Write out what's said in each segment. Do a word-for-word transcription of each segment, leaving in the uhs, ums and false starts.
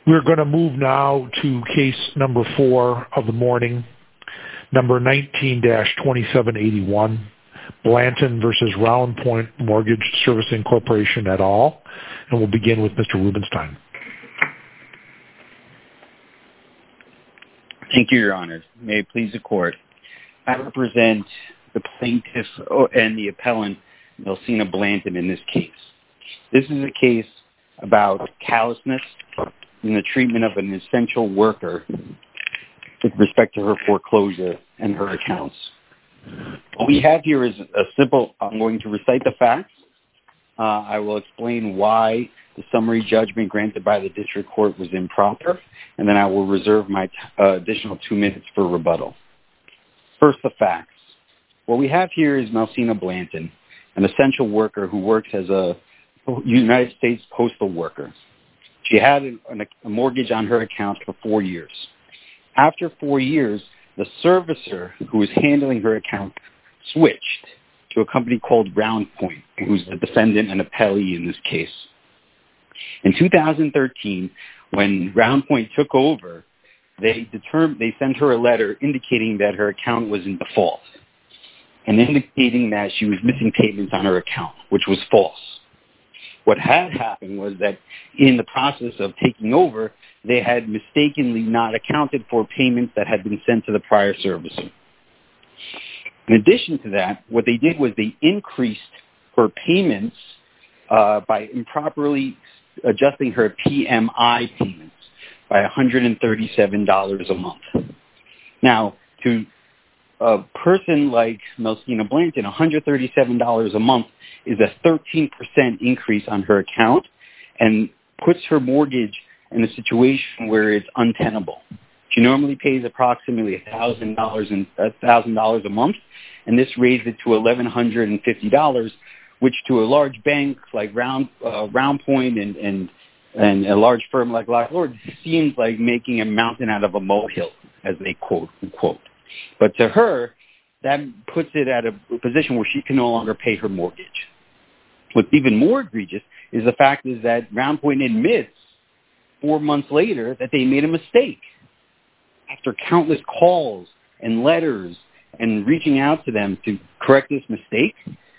We're going to move now to case number four of the morning, number nineteen dash twenty-seven eighty-one, Blanton versus Round Point Mortgage Servicing Corporation et al. And we'll begin with Mister Rubenstein. Thank you, Your Honor. May it please the Court. I represent the plaintiff and the appellant, Melsina Blanton, in this case. This is a case about callousness in the treatment of an essential worker with respect to her foreclosure and her accounts. What we have here is a simple, I'm going to recite the facts. Uh, I will explain why the summary judgment granted by the district court was improper, and then I will reserve my uh, additional two minutes for rebuttal. First, the facts. What we have here is Melsina Blanton, an essential worker who works as a United States postal worker. She had a, a mortgage on her account for four years. After four years, the servicer who was handling her account switched to a company called Round Point, who's the defendant and appellee in this case. In two thousand thirteen, when Round Point took over, they determined they sent her a letter indicating that her account was in default and indicating that she was missing payments on her account, which was false. What had happened was that in the process of taking over, they had mistakenly not accounted for payments that had been sent to the prior servicer. In addition to that, what they did was they increased her payments uh, by improperly adjusting her P M I payments by one hundred thirty-seven dollars a month. Now, to a person like Melsina Blanton, one hundred thirty-seven dollars a month is a thirteen percent increase on her account and puts her mortgage in a situation where it's untenable. She normally pays approximately one thousand dollars and one thousand dollars a month, and this raised it to one thousand one hundred fifty dollars, which to a large bank like Round uh, Round Point and, and and a large firm like Lock Lord seems like making a mountain out of a molehill, as they quote unquote. But to her, that puts it at a position where she can no longer pay her mortgage. What's even more egregious is the fact is that Round Point admits four months later that they made a mistake. After countless calls and letters and reaching out to them to correct this mistake,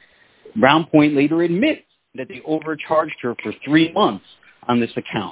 Round Point later admits that they overcharged her for three months on this account.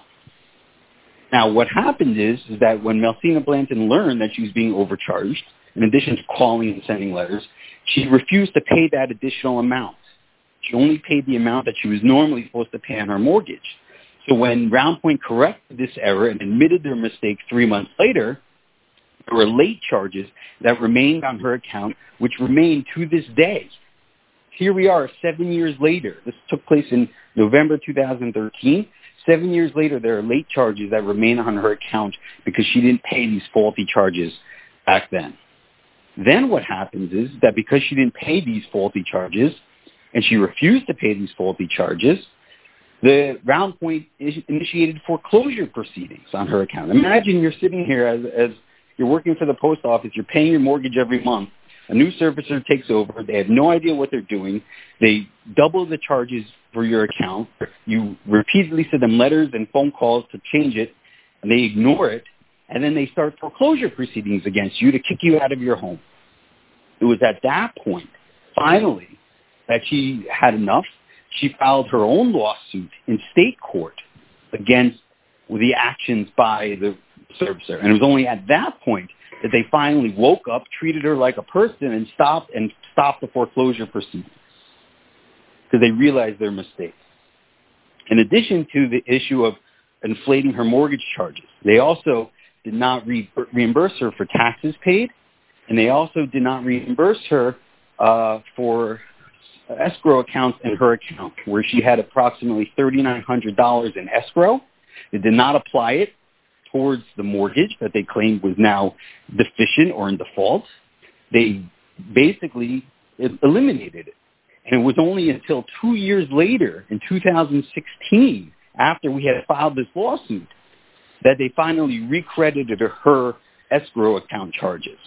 Now, what happened is, is that when Melsina Blanton learned that she was being overcharged, in addition to calling and sending letters, she refused to pay that additional amount. She only paid the amount that she was normally supposed to pay on her mortgage. So when Round Point corrected this error and admitted their mistake three months later, there were late charges that remained on her account, which remain to this day. Here we are seven years later. This took place in November two thousand thirteen. Seven years later, there are late charges that remain on her account because she didn't pay these faulty charges back then. Then what happens is that because she didn't pay these faulty charges and she refused to pay these faulty charges, the Round Point initiated foreclosure proceedings on her account. Imagine you're sitting here as, as you're working for the post office, you're paying your mortgage every month. A new servicer takes over. They have no idea what they're doing. They double the charges for your account. You repeatedly send them letters and phone calls to change it, and they ignore it. And then they start foreclosure proceedings against you to kick you out of your home. It was at that point, finally, that she had enough. She filed her own lawsuit in state court against the actions by the servicer. And it was only at that point that they finally woke up, treated her like a person, and stopped and stopped the foreclosure proceedings because they realized their mistake. In addition to the issue of inflating her mortgage charges, they also did not re- reimburse her for taxes paid, and they also did not reimburse her uh, for escrow accounts in her account, where she had approximately three thousand nine hundred dollars in escrow. They did not apply it towards the mortgage that they claimed was now deficient or in default. They basically eliminated it. And it was only until two years later, in two thousand sixteen, after we had filed this lawsuit, that they finally recredited her escrow account charges.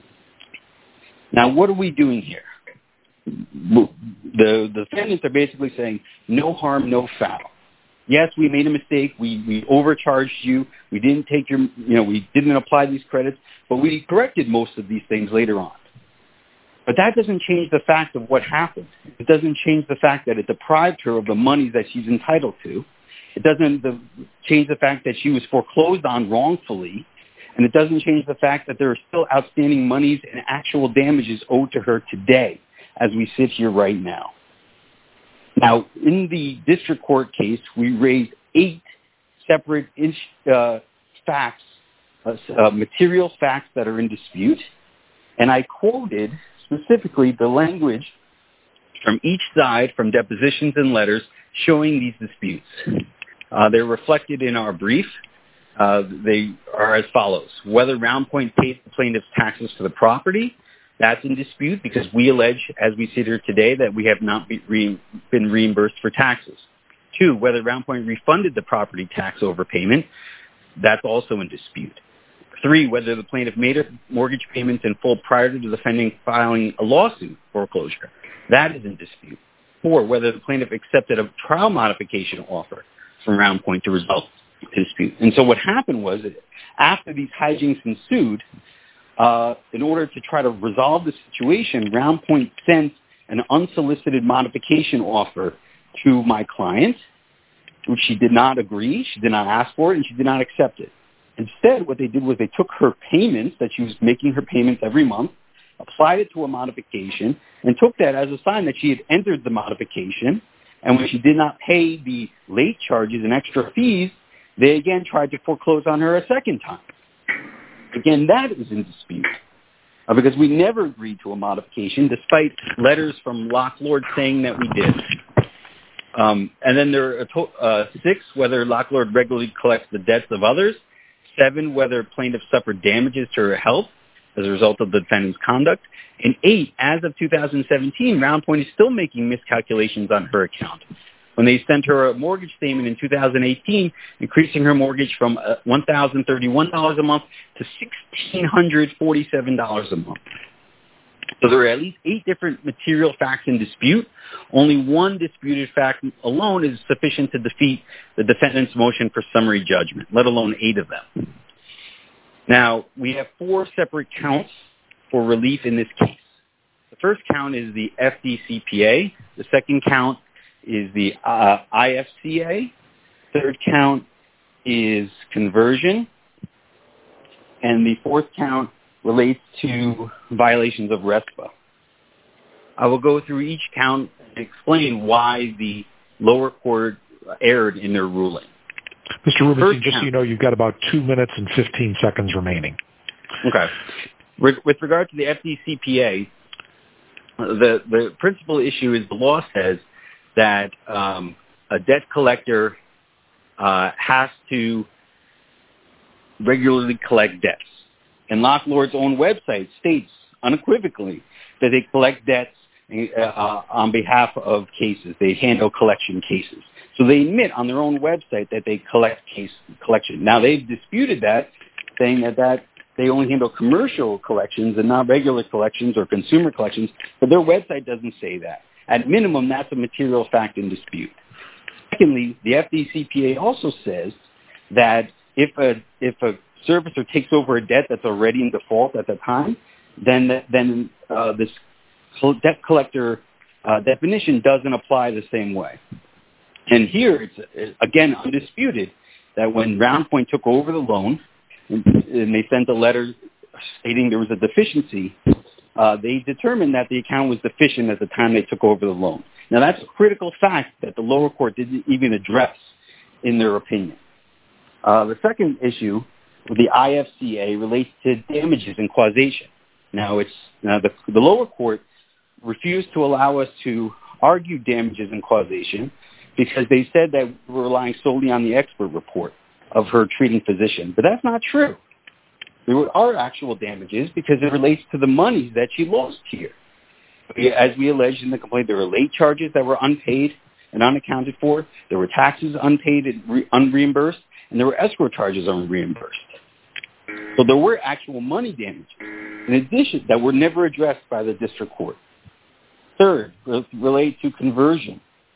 Now, what are we doing here? The, the defendants are basically saying, no harm, no foul. Yes, we made a mistake. We we overcharged you. We didn't take your, you know, we didn't apply these credits, but we corrected most of these things later on. But that doesn't change the fact of what happened. It doesn't change the fact that it deprived her of the money that she's entitled to. It doesn't the, change the fact that she was foreclosed on wrongfully. And it doesn't change the fact that there are still outstanding monies and actual damages owed to her today as we sit here right now. Now, in the district court case, we raised eight separate uh, facts, uh, uh, material facts that are in dispute. And I quoted specifically the language from each side from depositions and letters showing these disputes. Uh, they're reflected in our brief. Uh, they are as follows. Whether Round Point paid the plaintiff's taxes for the property, that's in dispute because we allege, as we sit here today, that we have not be re- been reimbursed for taxes. Two, whether Round Point refunded the property tax overpayment, that's also in dispute. Three, whether the plaintiff made a mortgage payments in full prior to the defendant filing a lawsuit foreclosure, that is in dispute. Four, whether the plaintiff accepted a trial modification offer from Round Point to resolve the dispute. And so what happened was, after these hijinks ensued, uh, in order to try to resolve the situation, Round Point sent an unsolicited modification offer to my client, which she did not agree, she did not ask for it, and she did not accept it. Instead, what they did was they took her payments, that she was making her payments every month, applied it to a modification, and took that as a sign that she had entered the modification. And when she did not pay the late charges and extra fees, they again tried to foreclose on her a second time. Again, that is in dispute uh, because we never agreed to a modification, despite letters from Locklord saying that we did. Um, and then there are to- uh, six, whether Locklord regularly collects the debts of others. Seven, whether plaintiff suffered damages to her health as a result of the defendant's conduct. And eight, as of two thousand seventeen, Round Point is still making miscalculations on her account. When they sent her a mortgage statement in two thousand eighteen, increasing her mortgage from one thousand thirty-one dollars a month to one thousand six hundred forty-seven dollars a month. So there are at least eight different material facts in dispute. Only one disputed fact alone is sufficient to defeat the defendant's motion for summary judgment, let alone eight of them. Now, we have four separate counts for relief in this case. The first count is the F D C P A. The second count is the uh, I F C A. Third count is conversion. And the fourth count relates to violations of RESPA. I will go through each count and explain why the lower court erred in their ruling. Mister Rubenstein, just count. So you know, you've got about two minutes and fifteen seconds remaining. Okay. With, with regard to the F D C P A, the, the principal issue is the law says that um, a debt collector uh, has to regularly collect debts. And Locklord's own website states unequivocally that they collect debts uh, on behalf of cases. They handle collection cases. So they admit on their own website that they collect case collection. Now, they've disputed that, saying that, that they only handle commercial collections and not regular collections or consumer collections, but their website doesn't say that. At minimum, that's a material fact in dispute. Secondly, the F D C P A also says that if a if a servicer takes over a debt that's already in default at the time, then then uh, this debt collector uh, definition doesn't apply the same way. And here, it's, again, undisputed that when Round Point took over the loan and, and they sent a letter stating there was a deficiency, uh, they determined that the account was deficient at the time they took over the loan. Now, that's a critical fact that the lower court didn't even address in their opinion. Uh, the second issue, the I F C A, relates to damages and causation. Now, it's now the, the lower court refused to allow us to argue damages and causation because they said that we were relying solely on the expert report of her treating physician. But that's not true. There are actual damages because it relates to the monies that she lost here. As we alleged in the complaint, there were late charges that were unpaid and unaccounted for. There were taxes unpaid and re- unreimbursed, and there were escrow charges unreimbursed. So there were actual money damages, in addition, that were never addressed by the district court. Third, relate to conversion.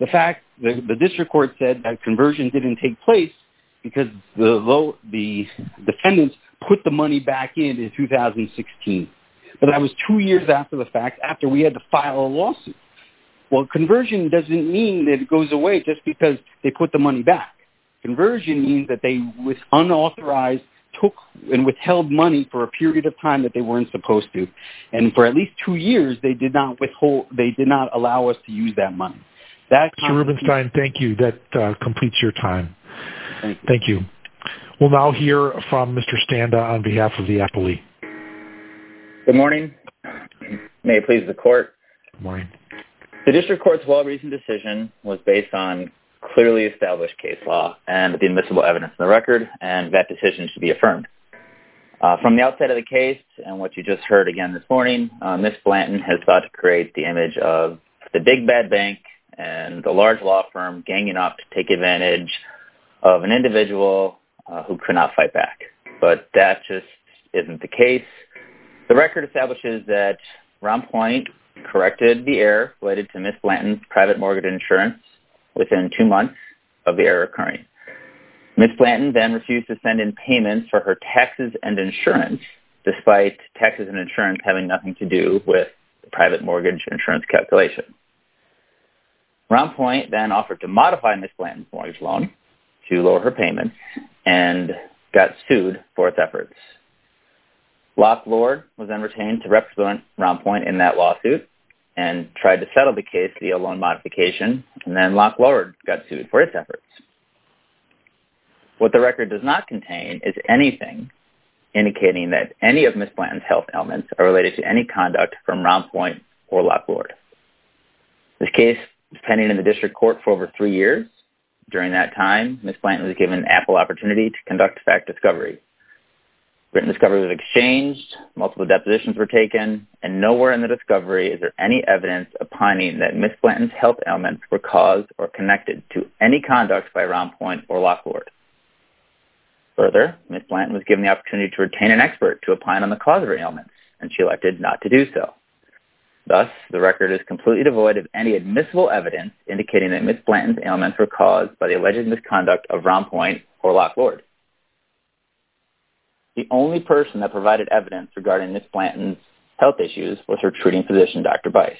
The fact the, the district court said that conversion didn't take place because the low, the defendants put the money back in in two thousand sixteen. But that was two years after the fact, after we had to file a lawsuit. Well, conversion doesn't mean that it goes away just because they put the money back. Conversion means that they, with unauthorized, took and withheld money for a period of time that they weren't supposed to. And for at least two years, they did not withhold, they did not allow us to use that money. That Mister Rubenstein, thank you. That uh, completes your time. Thank you. Thank you. We'll now hear from Mister Standa on behalf of the appellee. Good morning. May it please the court. Good morning. The district court's well-reasoned decision was based on clearly established case law and the admissible evidence in the record, and that decision should be affirmed. Uh, from the outset of the case, and what you just heard again this morning, uh, Miz Blanton has sought to create the image of the big bad bank and the large law firm ganging up to take advantage of an individual uh, who could not fight back. But that just isn't the case. The record establishes that Round Point corrected the error related to Miz Blanton's private mortgage insurance within two months of the error occurring. Miz Blanton then refused to send in payments for her taxes and insurance, despite taxes and insurance having nothing to do with the private mortgage insurance calculation. Round Point then offered to modify Miz Blanton's mortgage loan to lower her payments and got sued for its efforts. Locke Lord was then retained to represent Round Point in that lawsuit and tried to settle the case via loan modification, and then Locke Lord got sued for its efforts. What the record does not contain is anything indicating that any of Miz Blanton's health ailments are related to any conduct from Round Point or Locke Lord. This case was pending in the district court for over three years. During that time, Miz Blanton was given ample opportunity to conduct fact discovery. Written discovery was exchanged, multiple depositions were taken, and nowhere in the discovery is there any evidence opining that Miz Blanton's health ailments were caused or connected to any conduct by Round Point or Locke Lord. Further, Miz Blanton was given the opportunity to retain an expert to opine on the cause of her ailments, and she elected not to do so. Thus, the record is completely devoid of any admissible evidence indicating that Miz Blanton's ailments were caused by the alleged misconduct of Round Point or Locke Lord. The only person that provided evidence regarding Miz Blanton's health issues was her treating physician, Doctor Bice.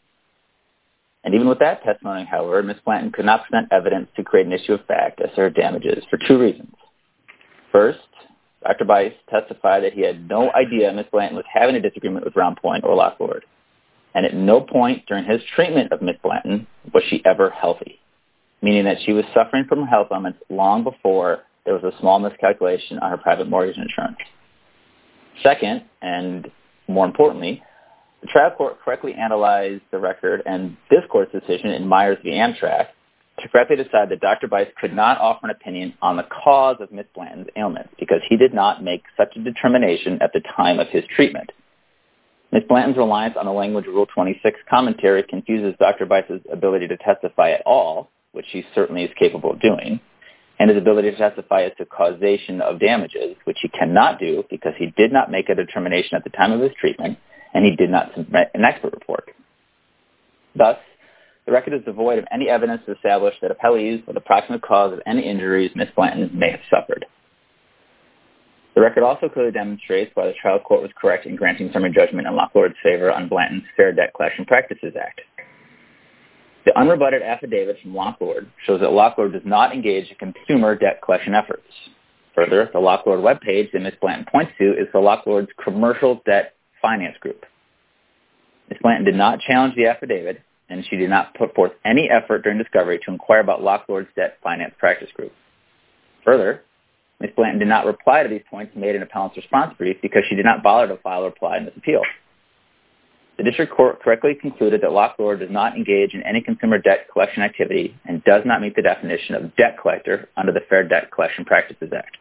And even with that testimony, however, Miz Blanton could not present evidence to create an issue of fact as to her damages for two reasons. First, Doctor Bice testified that he had no idea Miz Blanton was having a disagreement with Round Point or Locke Lord, and at no point during his treatment of Miz Blanton was she ever healthy, meaning that she was suffering from health ailments long before there was a small miscalculation on her private mortgage insurance. Second, and more importantly, the trial court correctly analyzed the record and this court's decision in Myers v. Amtrak to correctly decide that Doctor Bice could not offer an opinion on the cause of Miz Blanton's ailments because he did not make such a determination at the time of his treatment. Miz Blanton's reliance on the language of Rule twenty-six commentary confuses Doctor Bice's ability to testify at all, which he certainly is capable of doing, and his ability to testify as to causation of damages, which he cannot do because he did not make a determination at the time of his treatment, and he did not submit an expert report. Thus, the record is devoid of any evidence to establish that appellees were the proximate cause of any injuries Miz Blanton may have suffered. The record also clearly demonstrates why the trial court was correct in granting summary judgment in Locke Lord's favor on Blanton's Fair Debt Collection Practices Act. The unrebutted affidavit from Locke Lord shows that Locke Lord does not engage in consumer debt collection efforts. Further, the Locke Lord webpage that Miz Blanton points to is the Locke Lord's Commercial Debt Finance Group. Miz Blanton did not challenge the affidavit, and she did not put forth any effort during discovery to inquire about Locke Lord's Debt Finance Practice Group. Further, Miz Blanton did not reply to these points made in appellant's response brief because she did not bother to file a reply in this appeal. The district court correctly concluded that Locke Lord does not engage in any consumer debt collection activity and does not meet the definition of debt collector under the Fair Debt Collection Practices Act.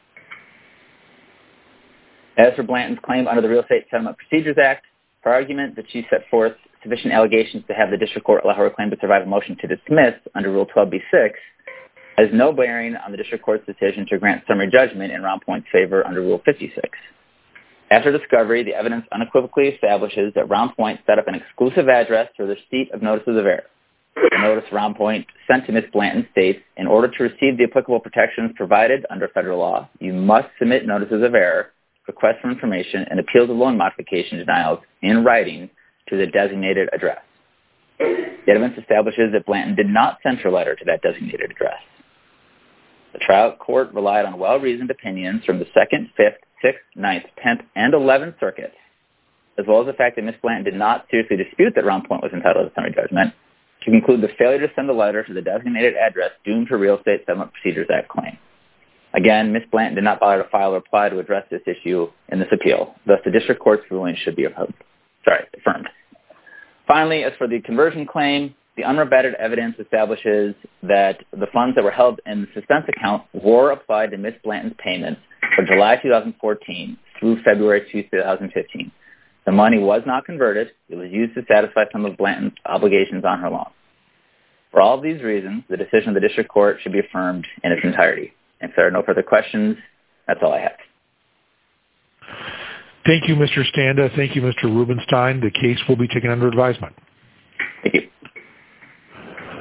As for Blanton's claim under the Real Estate Settlement Procedures Act, her argument that she set forth sufficient allegations to have the district court allow her claim to survive a motion to dismiss under Rule twelve B six has no bearing on the district court's decision to grant summary judgment in Round Point's favor under Rule fifty-six. After discovery, the evidence unequivocally establishes that Round Point set up an exclusive address for the receipt of notices of error. The notice Round Point sent to Miz Blanton states, in order to receive the applicable protections provided under federal law, you must submit notices of error, requests for information, and appeals of loan modification denials in writing to the designated address. The evidence establishes that Blanton did not send her letter to that designated address. The trial court relied on well-reasoned opinions from the second, fifth, sixth, ninth, tenth, and eleventh circuits, as well as the fact that Miz Blanton did not seriously dispute that Round Point was entitled to summary judgment, to conclude the failure to send a letter to the designated address doomed her Real Estate Settlement Procedures Act claim. Again, Miz Blanton did not bother to file a reply to address this issue in this appeal. Thus, the district court's ruling should be affirmed. Sorry, affirmed. Finally, as for the conversion claim, the unrebutted evidence establishes that the funds that were held in the suspense account were applied to Miz Blanton's payments from July two thousand fourteen through February two thousand fifteen. The money was not converted. It was used to satisfy some of Blanton's obligations on her loan. For all of these reasons, the decision of the district court should be affirmed in its entirety. If there are no further questions, that's all I have. Thank you, Mister Standa. Thank you, Mister Rubenstein. The case will be taken under advisement.